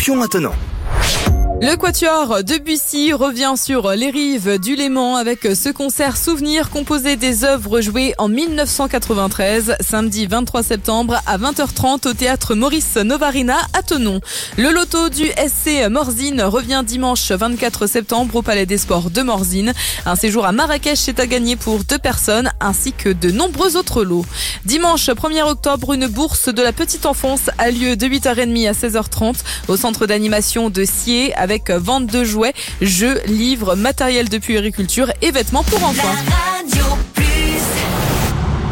champion attenant. Le Quatuor Debussy revient sur les rives du Léman avec ce concert souvenir composé des œuvres jouées en 1993, samedi 23 septembre à 20h30 au théâtre Maurice Novarina à Thonon. Le loto du SC Morzine revient dimanche 24 septembre au Palais des Sports de Morzine. Un séjour à Marrakech est à gagner pour 2 personnes ainsi que de nombreux autres lots. Dimanche 1er octobre, une bourse de la petite enfance a lieu de 8h30 à 16h30 au centre d'animation de Scié avec vente de jouets, jeux, livres, matériel de puériculture et vêtements pour enfants.